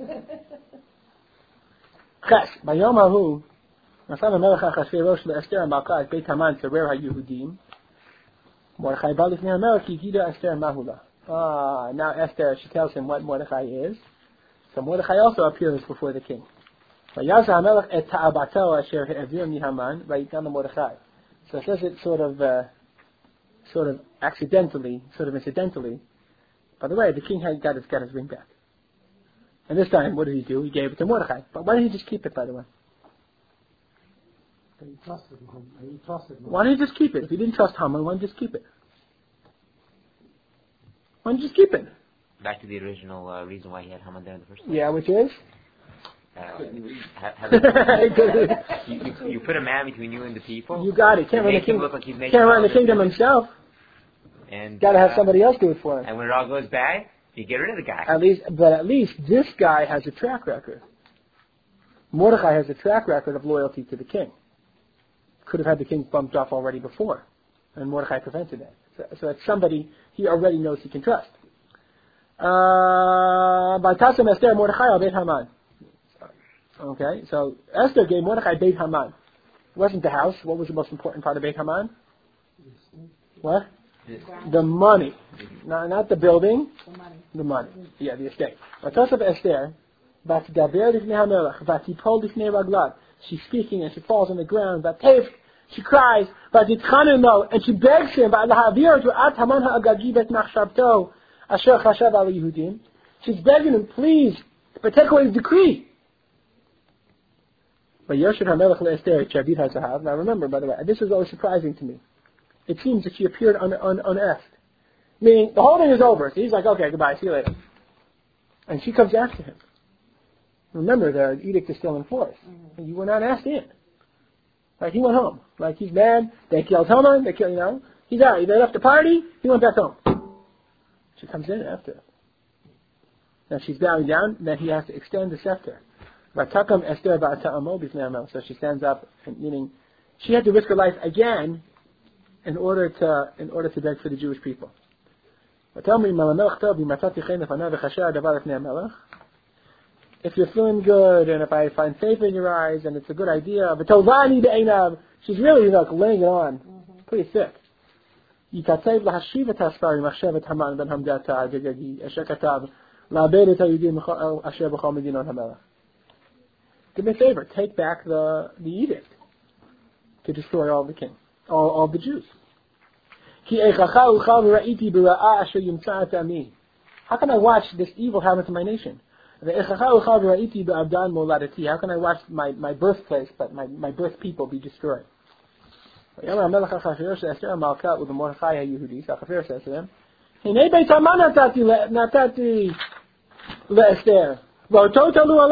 [SPEAKER 1] Ches, ביום ההוא, נשא המלך אחשוורוש לאסתר המלכה את בית המן צורר היהודים. מרדכי בא לפני המלך כי הגידה אסתר מהו לה. Now Esther, she tells him what Mordechai is. So Mordechai also appears before the king. ויעש המלך את תאוותו אשר העביר מהמן ויתן למרדכי. So it says it sort of accidentally, sort of incidentally. By the way, the king had got his ring back. And this time, what did he do? He gave it to Mordechai. But why didn't he just keep it, by the way?
[SPEAKER 4] He trusted him. He trusted him.
[SPEAKER 1] Why didn't he just keep it? If he didn't trust Haman, why didn't he just keep it? Why didn't he just keep it?
[SPEAKER 2] Back to the original reason why he had Haman there in the first place.
[SPEAKER 1] Yeah, which is?
[SPEAKER 2] You put a man between you and the people.
[SPEAKER 1] You got it. Can't run the kingdom himself.
[SPEAKER 2] And
[SPEAKER 1] got to have somebody else do it for him.
[SPEAKER 2] And when it all goes bad, you get rid of the guy.
[SPEAKER 1] At least this guy has a track record. Mordechai has a track record of loyalty to the king. Could have had the king bumped off already before, and Mordechai prevented that. So it's somebody he already knows he can trust. By Tassim Esther Mordechai al Beit Haman. Okay, so Esther gave Mordechai Beit Haman. It wasn't the house. What was the most important part of Beit Haman? What? The money. Not the building. The money. Yeah, the estate. Vatosaf Esther, Vatdaber Lifnei HaMelech, Vatipol Lifnei Raglav. She's speaking and she falls on the ground. Vatef, she cries. Vatitchanen lo, and she begs him. Vatlahavir to At Haman HaAgagi Bet Machshavto, Asher Chashav Al Yehudim. She's begging him, please, but take away his decree. But Yosher HaMelech LeEsther, Chavid HaZahav. Now remember, by the way, this is always surprising to me. It seems that she appeared unasked. Meaning, the whole thing is over. So he's like, okay, goodbye, see you later. And she comes after him. Remember, the edict is still in force. You were not asked in. Like, he went home. Like, he's mad. They killed Haman. He's out. They left the party. He went back home. She comes in after. Now she's bowing down. Then he has to extend the scepter. So she stands up, meaning she had to risk her life again in order to beg for the Jewish people. If you're feeling good and if I find favor in your eyes and it's a good idea, she's really laying it on, pretty thick. Do me a favor, take back the edict to destroy all the kings, all the Jews. How can I watch this evil happen to my nation? How can I watch my birthplace, but my birth people be destroyed? Achashverosh says to them, all of a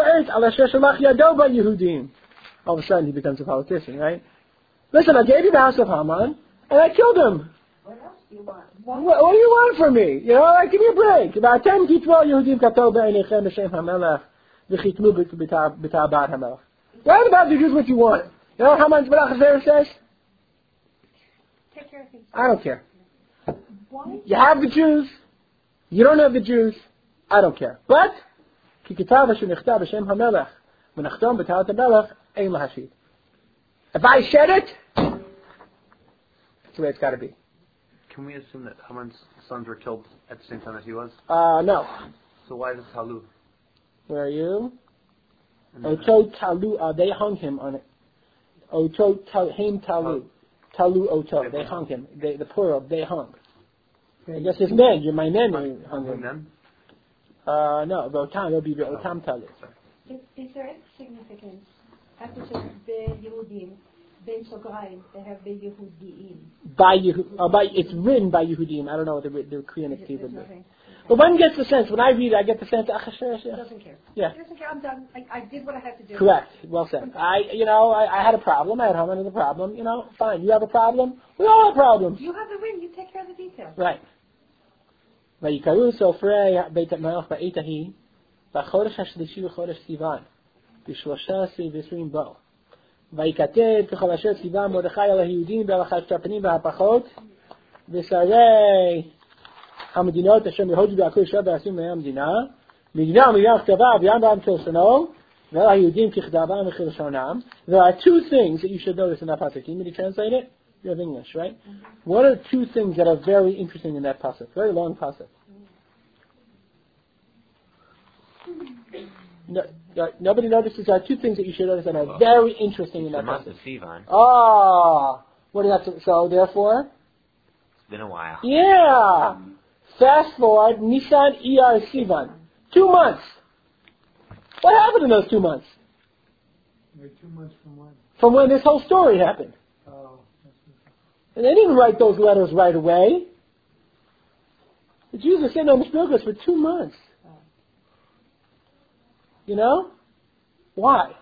[SPEAKER 1] sudden he becomes a politician, right? Listen, I gave you the house of Haman, and I killed him.
[SPEAKER 5] What else do you want?
[SPEAKER 1] What do you want from me? You know, give me a break. What about the Jews what you want? You know what Haman's Achashverosh says?
[SPEAKER 5] Take care of things.
[SPEAKER 1] I don't care.
[SPEAKER 5] Why?
[SPEAKER 1] You have the Jews. You don't have the Jews. I don't care. But if I said it, that's the way it's got to be.
[SPEAKER 8] Can we assume that Haman's sons were killed at the same time as he was?
[SPEAKER 1] No.
[SPEAKER 8] So why is it Talu?
[SPEAKER 1] Where are you? Oto Talu, they hung him on it. Oto Haim Talu. Talu Oto, they hung him. The plural, they hung. I guess his men, my men hung him. No, Rotam, it'll be Rotam Talu.
[SPEAKER 5] Is there any significance? After saying Ben Yehudim, Ben Sograyim, they have Ben Yehudiim.
[SPEAKER 1] It's written by Yehudim. I don't know what the Korean Steve would be. But one gets the sense, when I read it, I get the sense Achashverosh.
[SPEAKER 5] He doesn't care.
[SPEAKER 1] Yeah.
[SPEAKER 5] He doesn't care. I'm done. I did what I had to do.
[SPEAKER 1] Correct. Well said. I had a problem. I had Haman as a problem. Fine. You have a problem. We all have problems.
[SPEAKER 5] You have the win. You take care of the details.
[SPEAKER 1] Right. ויקראו סופרי בית המלך בעת ההיא בחודש השלישי וחודש סיוון ב13 ו20 בו ויקטב ככל אשר ציווה מרדכי על היהודים ועל החשטפנים והפחות ושרי המדינות אשר מהודו ועכו ישר ועשים מהם המדינה מדינה ומדינה כתבה ויעם בעם כלשונו ועל היהודים ככתבם וכלשונם. There are two things that you should notice in that passage. You need me to translate it? You have English, right? Mm-hmm. What are two things that are very interesting in that passage? Very long passage. Nobody notices. There are two things that you should notice that are very interesting in that passage. What is that? So therefore?
[SPEAKER 2] It's been a while.
[SPEAKER 1] Yeah. Fast forward, Nisan, Iyar, Sivan. 2 months. What happened in those 2 months?
[SPEAKER 4] 2 months from when?
[SPEAKER 1] From when this whole story happened. And they didn't write those letters right away. The Jews were sitting on the Mishpilgas for 2 months. You know? Why?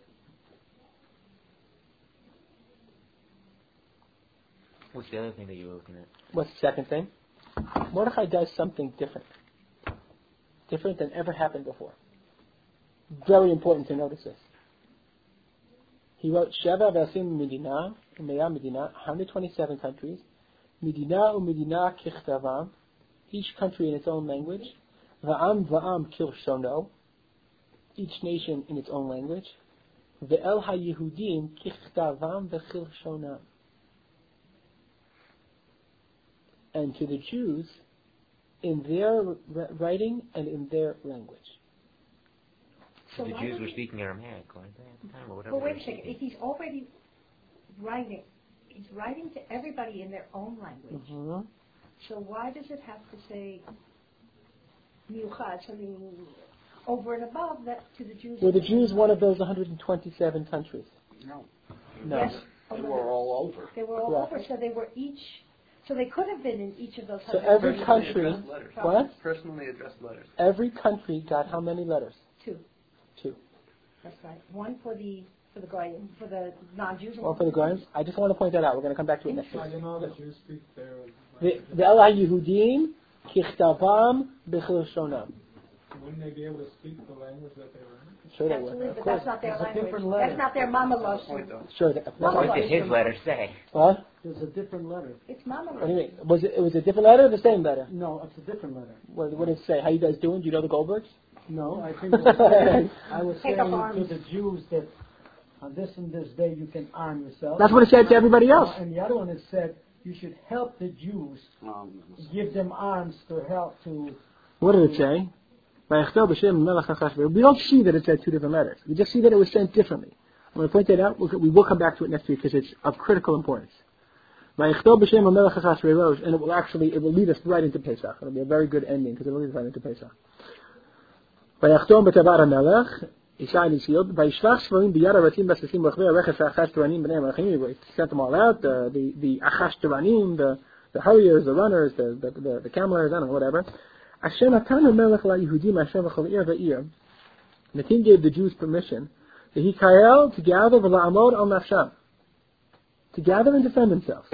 [SPEAKER 2] What's the other thing that you were looking at?
[SPEAKER 1] What's the second thing? Mordechai does something different. Different than ever happened before. Very important to notice this. He wrote Sheva Vasim Medina, Meya Medina, 127 countries. Medina Medina Kichtavam, each country in its own language. Va'am Kilshono, each nation in its own language. Ve'el HaYehudim Kichtavam Ve'Chilshonam. And to the Jews, in their writing and in their language.
[SPEAKER 2] So the Jews were speaking Aramaic, weren't they, at the time, or whatever?
[SPEAKER 5] But wait a second. If he's already writing, he's writing to everybody in their own language.
[SPEAKER 1] Mm-hmm.
[SPEAKER 5] So why does it have to say Miuchad, something over and above that to the Jews?
[SPEAKER 1] Were the Jews one of those 127 countries?
[SPEAKER 3] No.
[SPEAKER 5] Yes.
[SPEAKER 3] They were all over.
[SPEAKER 5] They were all over, so they were each... So they could have been in each of those.
[SPEAKER 1] So every country... What?
[SPEAKER 8] Personally addressed letters.
[SPEAKER 1] Every country got how many letters?
[SPEAKER 5] 2.
[SPEAKER 1] 2.
[SPEAKER 5] That's right. One for the For the Goyim, for the non-Jews.
[SPEAKER 1] Or for the Goyim. I just want to point that out. We're going to come back to it next week.
[SPEAKER 9] How do you know the Jews speak their
[SPEAKER 1] The Elah Yehudim kichtavam b'chilshonam.
[SPEAKER 9] Wouldn't they be able to speak the language that they were in?
[SPEAKER 1] Sure they
[SPEAKER 5] Absolutely,
[SPEAKER 1] would.
[SPEAKER 5] but that's not their language. That's not their mama language.
[SPEAKER 1] Sure.
[SPEAKER 2] What did his letter say?
[SPEAKER 1] What?
[SPEAKER 4] There's a different letter.
[SPEAKER 5] It's mama
[SPEAKER 1] What do you
[SPEAKER 5] language.
[SPEAKER 1] mean? Was it a different letter or the same letter?
[SPEAKER 4] No, it's a different letter.
[SPEAKER 1] What did it say? How you guys doing? Do you know the Goldbergs?
[SPEAKER 4] No, I think it was I was
[SPEAKER 5] Take
[SPEAKER 4] saying
[SPEAKER 5] up
[SPEAKER 4] to
[SPEAKER 5] arms.
[SPEAKER 4] the Jews that on this and this day you can arm yourself.
[SPEAKER 1] That's what it said to everybody else.
[SPEAKER 4] And the other one it said you should help the Jews, give them arms to help to.
[SPEAKER 1] What did it say? We don't see that it said two different letters. We just see that it was sent differently. I'm going to point that out. We will come back to it next week because it's of critical importance. And it will lead us right into Pesach. It'll be a very good ending because it will lead us right into Pesach. He sent them all out. The Achashtoranim, the hurriers, the runners, the camelers, I don't know, whatever. The king gave the Jews permission to gather and defend themselves.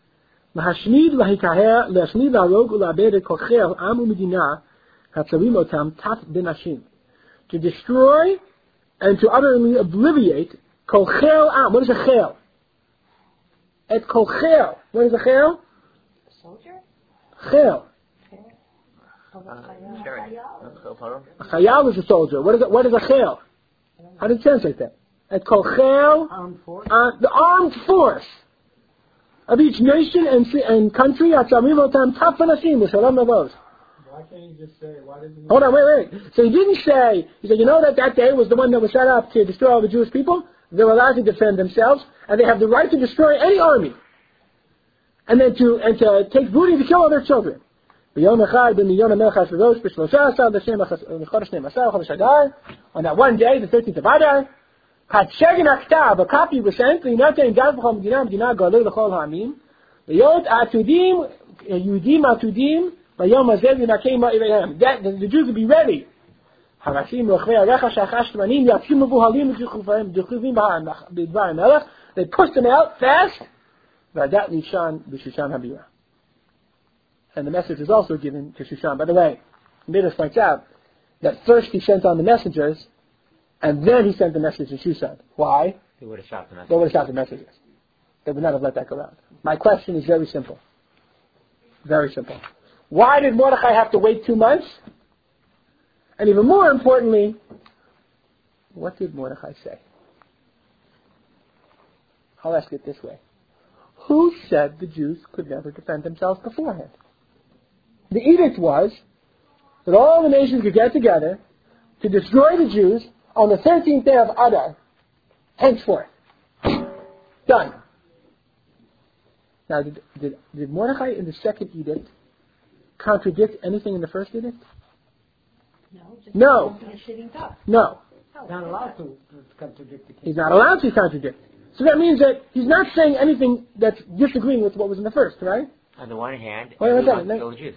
[SPEAKER 1] To destroy and to utterly obliviate kol chel am. What is a chel? Et kol chel. What is a chel?
[SPEAKER 5] Soldier?
[SPEAKER 1] Chel. A chayal is a soldier. What is a chel? How do you translate that? Et kol chel.
[SPEAKER 4] Armed force.
[SPEAKER 1] The armed force of each nation and country. Hatzamim otam taf v'nashim v'shalom navos.
[SPEAKER 9] Why can't he just say, why doesn't he...
[SPEAKER 1] Hold on, wait. So he didn't say, he said, you know that day was the one that was set up to destroy all the Jewish people? They were allowed to defend themselves, and they have the right to destroy any army. And then to take booty to kill all their children. On that one day, the 13th of Adar, a copy was sent, that the Jews would be ready. They pushed them out fast. And the message is also given to Shushan. By the way, Midas points out that first he sent on the messengers, and then he sent the message to Shushan. Why?
[SPEAKER 2] They would have shot the messengers.
[SPEAKER 1] They would have shot the messengers. They would not have let that go out. My question is very simple. Very simple. Why did Mordechai have to wait 2 months? And even more importantly, what did Mordechai say? I'll ask it this way. Who said the Jews could never defend themselves beforehand? The edict was that all the nations could get together to destroy the Jews on the 13th day of Adar, henceforth. Done. Now, did Mordechai in the second edict contradict anything in the first edict? No. No.
[SPEAKER 4] Not allowed to contradict the king.
[SPEAKER 1] He's not allowed to contradict. So that means that he's not saying anything that's disagreeing with what was in the first, right?
[SPEAKER 2] On the one hand,
[SPEAKER 1] Wait,
[SPEAKER 2] he
[SPEAKER 1] what's
[SPEAKER 2] wants
[SPEAKER 1] that?
[SPEAKER 2] to kill the Jews.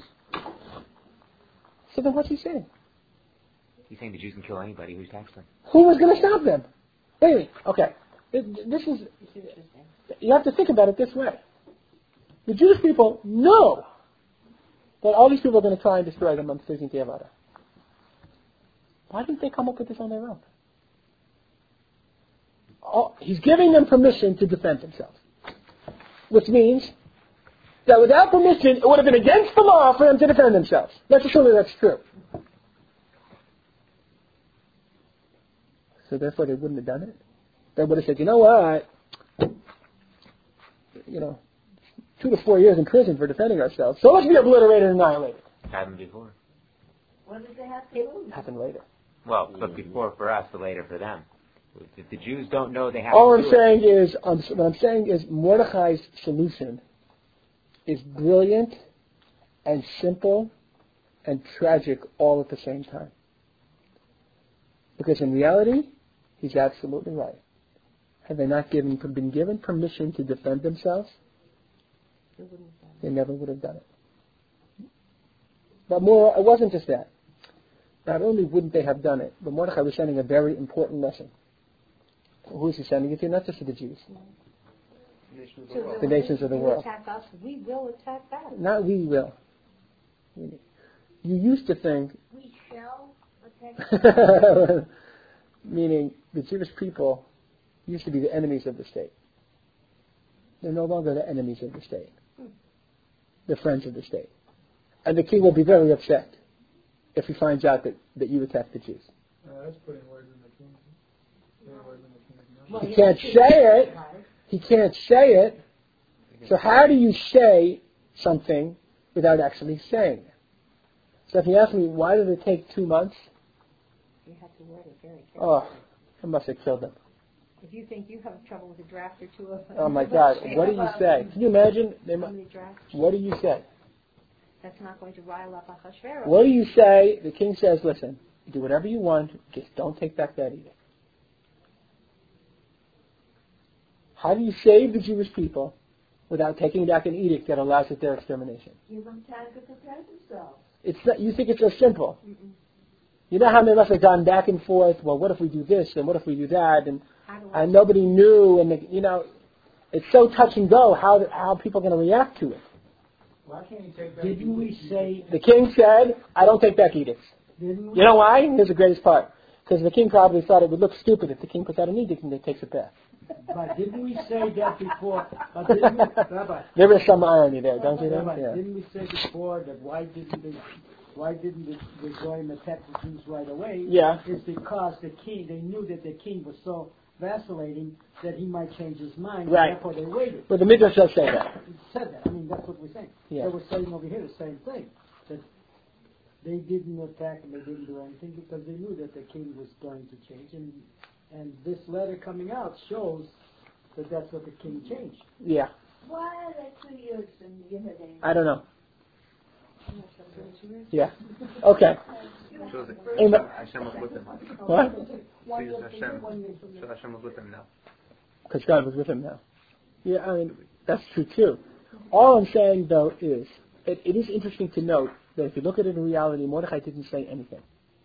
[SPEAKER 1] So then what's he saying?
[SPEAKER 2] He's saying the Jews can kill anybody who attacks them.
[SPEAKER 1] Who was going to stop them? Wait. Okay. This is... You have to think about it this way. The Jewish people know that all these people are going to try and destroy them on the 13th day of Adar. Why didn't they come up with this on their own? He's giving them permission to defend themselves. Which means that without permission, it would have been against the law for them to defend themselves. Let's assume that that's true. So therefore they wouldn't have done it. They would have said, you know what? 2 to 4 years in prison for defending ourselves. So let's be obliterated and annihilated.
[SPEAKER 2] Happened before.
[SPEAKER 5] What did they have to do?
[SPEAKER 1] Happened later.
[SPEAKER 2] Well, but before for us, but later for them. If the Jews don't know they have
[SPEAKER 1] All
[SPEAKER 2] to
[SPEAKER 1] I'm
[SPEAKER 2] do
[SPEAKER 1] saying is, what I'm saying is Mordechai's solution is brilliant and simple and tragic all at the same time. Because in reality, he's absolutely right. Had they not been given permission to defend themselves, they never would have done it. But more, it wasn't just that. Not only wouldn't they have done it, but Mordechai was sending a very important lesson. Who is he sending it to? Not just to the Jews.
[SPEAKER 8] Nations of
[SPEAKER 5] So
[SPEAKER 8] the world.
[SPEAKER 1] The nations of the
[SPEAKER 5] you
[SPEAKER 1] world.
[SPEAKER 5] attack us, we will attack back.
[SPEAKER 1] Not we will. You used to think,
[SPEAKER 7] We shall attack.
[SPEAKER 1] meaning the Jewish people used to be the enemies of the state. They're no longer the enemies of the state. They're friends of the state. And the king will be very upset if he finds out that you attack the Jews.
[SPEAKER 9] That's putting words in the king's mouth.
[SPEAKER 4] Well,
[SPEAKER 1] He can't say it. He can't say it. So how do you say something without actually saying it? So if you ask me, why did it take 2 months?
[SPEAKER 5] You have to word it very carefully.
[SPEAKER 1] Oh, I must have killed them.
[SPEAKER 5] If you think you have trouble with a draft or two of them.
[SPEAKER 1] Oh my God, what do you say? Can you imagine?
[SPEAKER 5] How many drafts?
[SPEAKER 1] What do you say?
[SPEAKER 5] That's not going to rile up Ahasuerus.
[SPEAKER 1] What do you say? The king says, listen, do whatever you want, just don't take back that edict. How do you save the Jewish people without taking back an edict that allows it their extermination?
[SPEAKER 7] Give them time to prepare themselves.
[SPEAKER 1] It's not, you think it's so simple. You know how many of us have gone back and forth, well, what if we do this, and what if we do that, and nobody knew, and it's so touch and go how people are going to react to it.
[SPEAKER 6] Why can't you take that?
[SPEAKER 4] Didn't we say?
[SPEAKER 1] The king said, I don't take back edicts.
[SPEAKER 4] Didn't we?
[SPEAKER 1] You know why? Here's the greatest part. Because the king probably thought it would look stupid if the king puts out an edict and he takes it back.
[SPEAKER 4] But didn't we say that before? But didn't we, Rabbi,
[SPEAKER 1] There is some irony there, don't you think?
[SPEAKER 4] Rabbi,
[SPEAKER 1] Yeah.
[SPEAKER 4] didn't we say before that why didn't the Goyim attack the Jews right away?
[SPEAKER 1] Yeah.
[SPEAKER 4] Is because they knew that the king was so vacillating that he might change his mind.
[SPEAKER 1] Right.
[SPEAKER 4] And therefore they waited.
[SPEAKER 1] But the Midrash does say that.
[SPEAKER 4] It said that. I mean, that's what we're saying.
[SPEAKER 1] Yeah.
[SPEAKER 4] So we're saying over here the same thing. That they didn't attack and they didn't do anything because they knew that the king was going to change. And this letter coming out shows that that's what the king changed.
[SPEAKER 1] Yeah.
[SPEAKER 7] Why are they 2 years in Yehudim?
[SPEAKER 1] I don't know. Yeah. Okay.
[SPEAKER 8] Shows that
[SPEAKER 1] Amen.
[SPEAKER 8] Hashem was with them.
[SPEAKER 1] What?
[SPEAKER 8] Please, Hashem was with them now.
[SPEAKER 1] Because God was with him now. Yeah, I mean, that's true too. All I'm saying, though, is it is interesting to note that if you look at it in reality, Mordechai didn't say anything.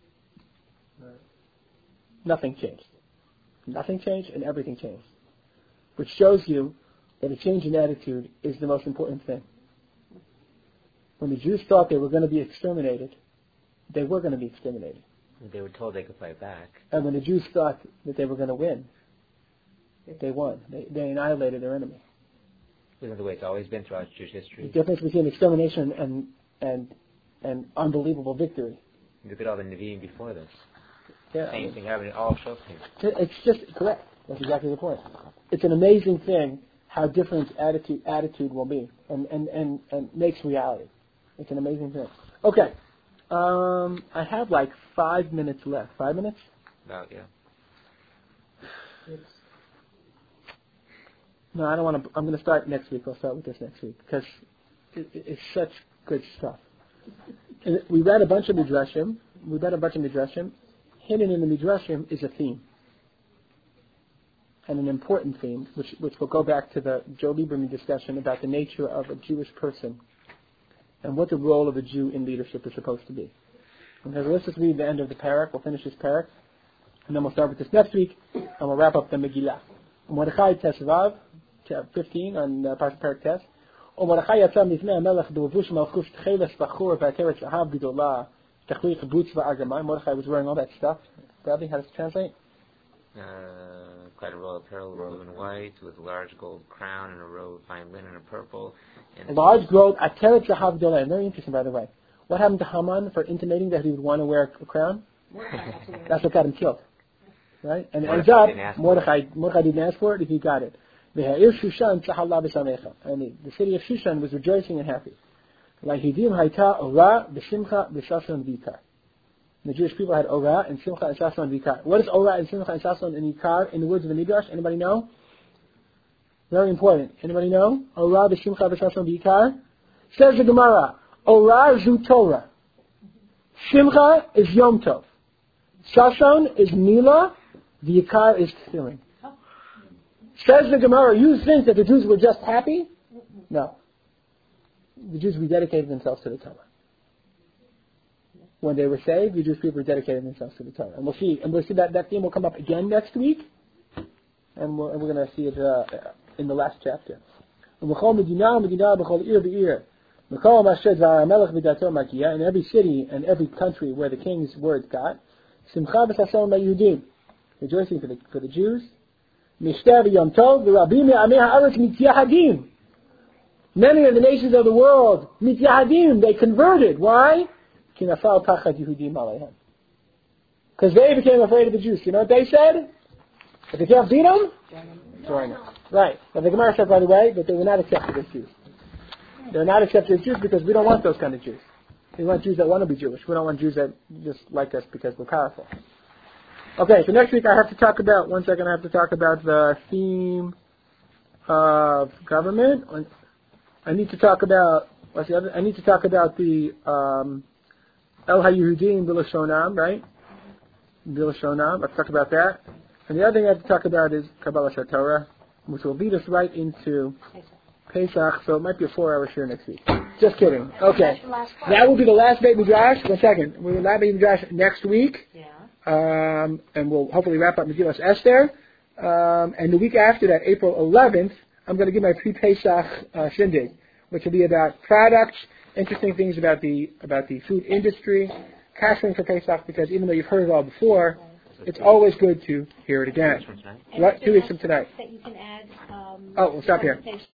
[SPEAKER 1] Nothing changed. Nothing changed and everything changed. Which shows you that a change in attitude is the most important thing. When the Jews thought they were going to be exterminated, they were going to be exterminated.
[SPEAKER 2] They were told they could fight back.
[SPEAKER 1] And when the Jews thought that they were going to win, they won. They annihilated their enemy.
[SPEAKER 2] Isn't that the way it's always been throughout Jewish
[SPEAKER 1] The
[SPEAKER 2] history?
[SPEAKER 1] difference between extermination and unbelievable victory.
[SPEAKER 2] Look at all the Nevi'im before this.
[SPEAKER 1] Yeah,
[SPEAKER 2] Same thing happened in all Shoftim.
[SPEAKER 1] it's just correct. That's exactly the point. It's an amazing thing how different attitude will be and makes reality. It's an amazing thing. Okay. I have like 5 minutes left. 5 minutes?
[SPEAKER 2] About, yeah.
[SPEAKER 1] No, I don't want to. I'm going to start next week. I'll start with this next week because it's such good stuff. And we read a bunch of Midrashim. Hidden in the Midrashim is a theme. And an important theme, which will go back to the Joe Lieberman discussion about the nature of a Jewish person and what the role of a Jew in leadership is supposed to be. Okay, let's just read the end of the parak. We'll finish this parak, and then we'll start with this next week, and we'll wrap up the Megillah. Mordechai Tesvav, 15 on parak Tes. ומרדכי יצא מפני המלך בלבוש מלכות תכלת בחור ועטרת זהב גדולה תחליך בוץ וארגמן. Mordechai was wearing all that stuff. Bradley, how does it translate?
[SPEAKER 2] Quite a royal apparel, robe in white, with a large gold crown and a robe of fine linen in purple. And
[SPEAKER 1] a large gold ateret zahav gdolah. Very interesting, by the way. What happened to Haman for intimating that he would want to wear a crown? That's what got him killed, right? And it ends up Mordechai didn't ask for it. If he got it, and the city of Shushan was rejoicing and happy. The Jewish people had Ora and Simcha and Sason and Vikar. What is Ora and Simcha and Sason and Vikar in the words of the Midrash? Anybody know? Very important. Anybody know? Ora, Simcha, Sason, Vikar. Says the Gemara, Ora zu Torah. Simcha is Yom Tov. Sason is Mila. Vikar is Tefillin. Says the Gemara, you think that the Jews were just happy? No. The Jews rededicated themselves to the Torah. When they were saved, the Jewish people dedicated themselves to the Torah. And we'll see that theme will come up again next week. and we're going to see it in the last chapter. In every city and every country where the king's words got, rejoicing for the Jews. Many of the nations of the world, they converted. Why? Because they became afraid of the Jews. You know what they said? If they can't beat them, join us. Right. Now the Gemara said, by the way, that they were not accepted as Jews. They're not accepted as Jews because we don't want those kind of Jews. We want Jews that want to be Jewish. We don't want Jews that just like us because we're powerful. Okay, so next week I have to talk about, the theme of government. I need to talk about, I need to talk about the El HaYehudim B'Lashonam, right? B'Lashonam, let's talk about that. And the other thing I have to talk about is Kabbalah Torah, which will lead us right into Pesach, so it might be a 4-hour share next week. Just kidding. Okay. That will be the last Beit Midrash. 1 second. We'll have Beit Midrash next week.
[SPEAKER 5] Yeah.
[SPEAKER 1] And we'll hopefully wrap up Megillas Esther. And the week after that, April 11th, I'm going to give my pre-Pesach shindig, which will be about products, interesting things about the food industry, cashing for Pesach, because even though you've heard it all before, it's always good to hear it again. 2 weeks from tonight.
[SPEAKER 5] That you can add,
[SPEAKER 1] we'll stop here.